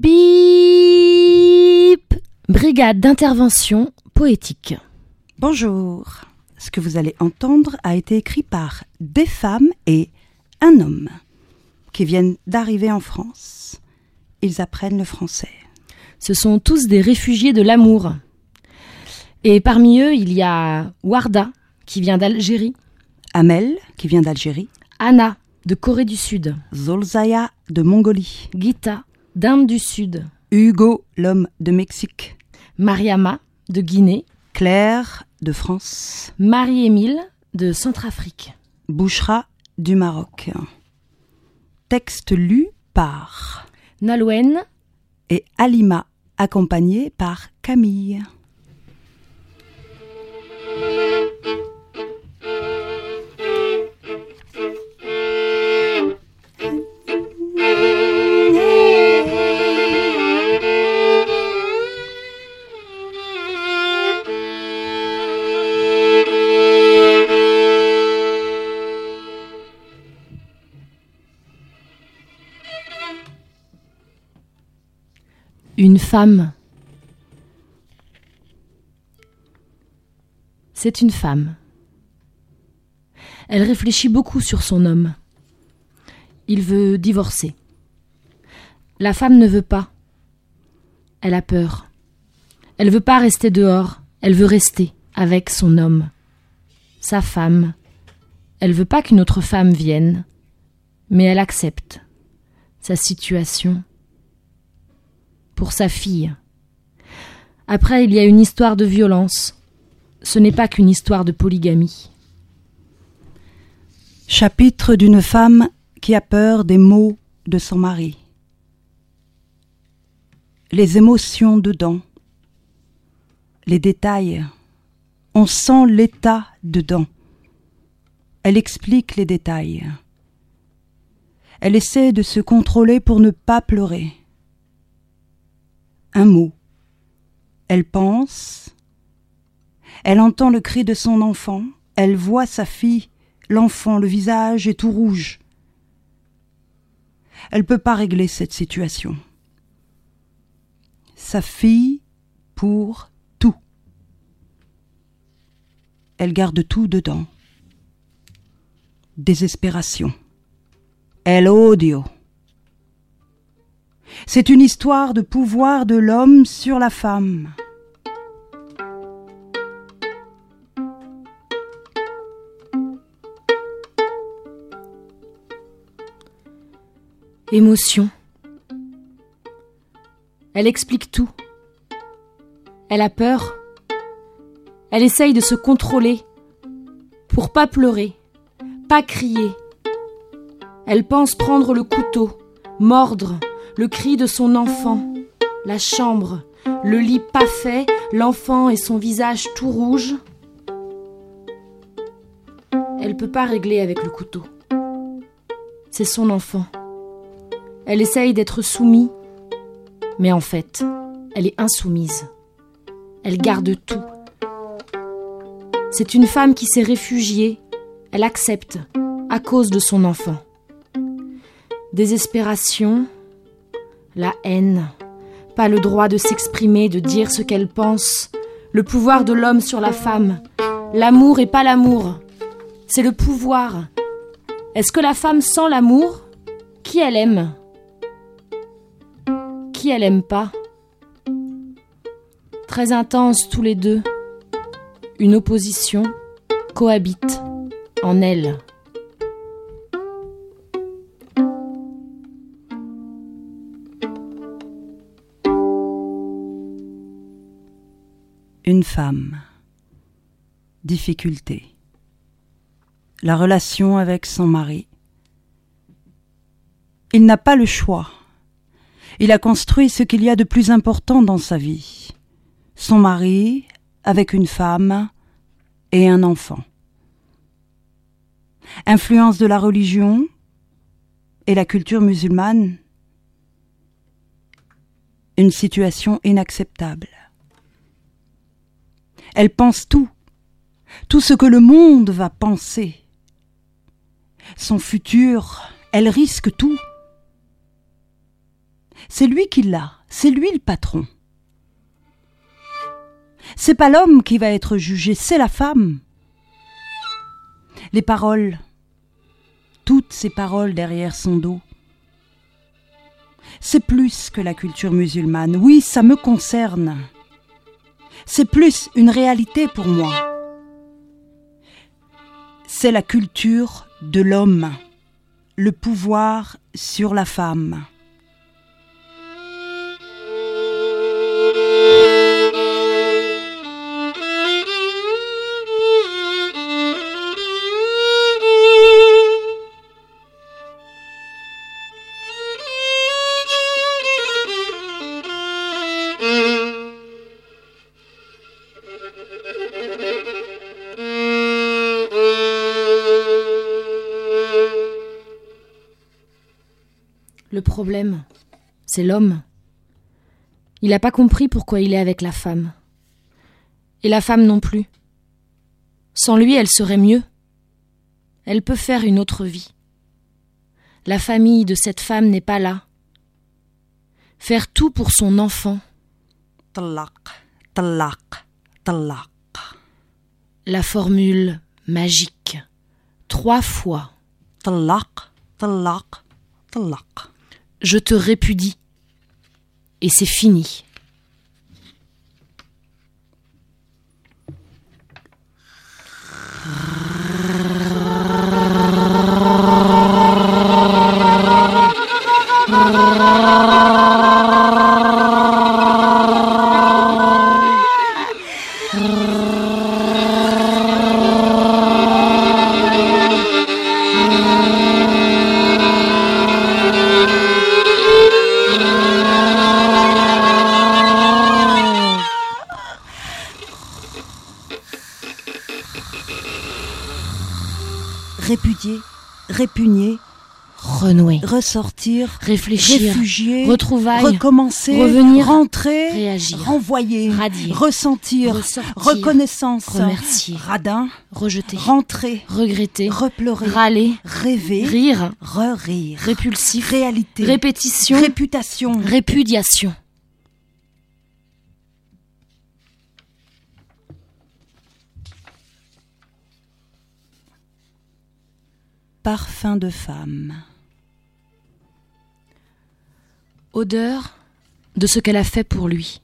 Bip! Brigade d'intervention poétique. Bonjour. Ce que vous allez entendre a été écrit par des femmes et un homme qui viennent d'arriver en France. Ils apprennent le français. Ce sont tous des réfugiés de l'amour. Et parmi eux, il y a Warda, qui vient d'Algérie. Amel, qui vient d'Algérie. Anna, de Corée du Sud. Zolzaya, de Mongolie. Gita, d'Inde du Sud. Hugo, l'homme de Mexique. Mariama, de Guinée. Claire, de France. Marie-Émile, de Centrafrique. Bouchra, du Maroc. Texte lu par Nalouen et Alima, accompagné par Camille. Une femme. C'est une femme. Elle réfléchit beaucoup sur son homme. Il veut divorcer. La femme ne veut pas. Elle a peur. Elle veut pas rester dehors. Elle veut rester avec son homme. Sa femme. Elle veut pas qu'une autre femme vienne. Mais elle accepte sa situation. Pour sa fille. Après, il y a une histoire de violence. Ce n'est pas qu'une histoire de polygamie. Chapitre d'une femme qui a peur des mots de son mari. Les émotions dedans. Les détails. On sent l'état dedans. Elle explique les détails. Elle essaie de se contrôler pour ne pas pleurer. Un mot. Elle pense. Elle entend le cri de son enfant. Elle voit sa fille, l'enfant, le visage est tout rouge. Elle ne peut pas régler cette situation. Sa fille pour tout. Elle garde tout dedans. Désespération. El odio. C'est une histoire de pouvoir de l'homme sur la femme. Émotion. Elle explique tout. Elle a peur. Elle essaye de se contrôler pour pas pleurer, pas crier. Elle pense prendre le couteau, mordre, le cri de son enfant, la chambre, le lit pas fait, l'enfant et son visage tout rouge. Elle peut pas régler avec le couteau. C'est son enfant. Elle essaye d'être soumise, mais en fait, elle est insoumise. Elle garde tout. C'est une femme qui s'est réfugiée. Elle accepte à cause de son enfant. Désespération, la haine, pas le droit de s'exprimer, de dire ce qu'elle pense, le pouvoir de l'homme sur la femme, l'amour et pas l'amour, c'est le pouvoir. Est-ce que la femme sent l'amour? Qui elle aime? Qui elle aime pas? Très intenses tous les deux, une opposition cohabite en elle. Une femme. Difficulté. La relation avec son mari. Il n'a pas le choix. Il a construit ce qu'il y a de plus important dans sa vie. Son mari, avec une femme et un enfant. Influence de la religion et la culture musulmane. Une situation inacceptable. Elle pense tout ce que le monde va penser. Son futur, elle risque tout. C'est lui qui l'a, c'est lui le patron. C'est pas l'homme qui va être jugé, c'est la femme. Les paroles, toutes ces paroles derrière son dos. C'est plus que la culture musulmane. Oui, ça me concerne. C'est plus une réalité pour moi. C'est la culture de l'homme, le pouvoir sur la femme. Le problème, c'est l'homme. Il n'a pas compris pourquoi il est avec la femme. Et la femme non plus. Sans lui, elle serait mieux. Elle peut faire une autre vie. La famille de cette femme n'est pas là. Faire tout pour son enfant. Talaq, talaq, talaq. La formule magique. 3 fois. Talaq, talaq, talaq. Je te répudie. Et c'est fini. Répudier, répugner, Renouer, ressortir, réfléchir, réfugier, retrouvailles, recommencer, revenir, rentrer, réagir, renvoyer, radier, ressentir, ressortir, reconnaissance, remercier, radin, rejeter, rentrer, regretter, repleurer, râler, rêver, rire, re-rire, répulsif, réalité, répétition, réputation, répudiation. parfum de femme. Odeur de ce qu'elle a fait pour lui.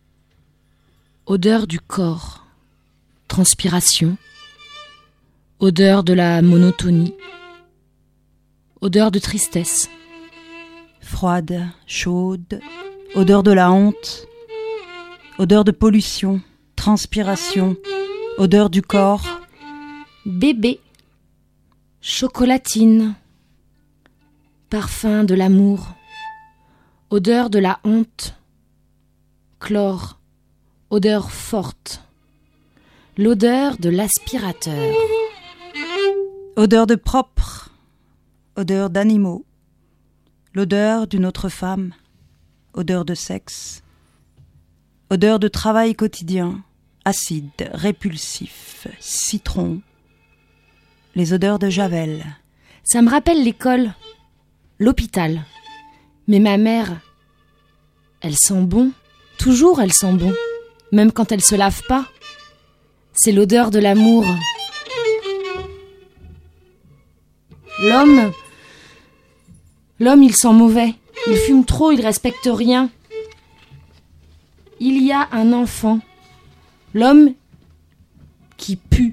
Odeur du corps. Transpiration. Odeur de la monotonie. Odeur de tristesse. Froide, chaude, odeur de la honte, odeur de pollution, transpiration, odeur du corps. Bébé. Chocolatine. Parfum de l'amour. Odeur de la honte. Chlore. Odeur forte. L'odeur de l'aspirateur. Odeur de propre, odeur d'animaux, l'odeur d'une autre femme, odeur de sexe, odeur de travail quotidien, acide, répulsif, citron, les odeurs de javel. Ça me rappelle l'école, l'hôpital. Mais ma mère, elle sent bon. Toujours elle sent bon. Même quand elle se lave pas. C'est l'odeur de l'amour. L'homme, il sent mauvais. Il fume trop, il respecte rien. Il y a un enfant. L'homme qui pue.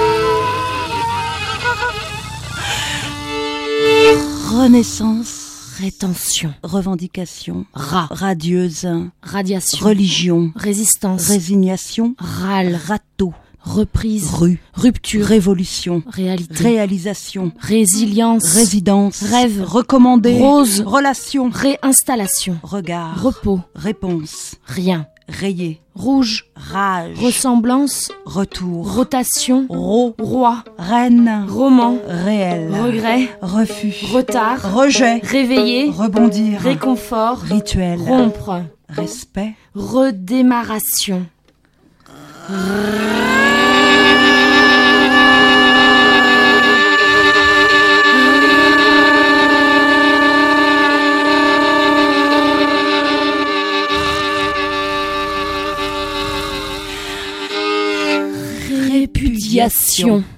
Renaissance, Rétention. Revendication. Rat. Radieuse. Radiation. Religion. Résistance. Résignation. Râle. Râteau. Reprise. Rue. Rupture. Révolution. Réalité. Réalisation. Résilience. Résidence. Rêve. Recommandé. Rose. Relation. Réinstallation. Regard. Repos. Réponse. Rien. Rayé. Rouge. Rage. Ressemblance. Retour. Rotation. Roi. Reine. Roman. Réel. Regret. Refus. Retard. Rejet. Réveiller. Rebondir. Réconfort. Rituel. Rompre. Respect. Redémarration. Répudiation.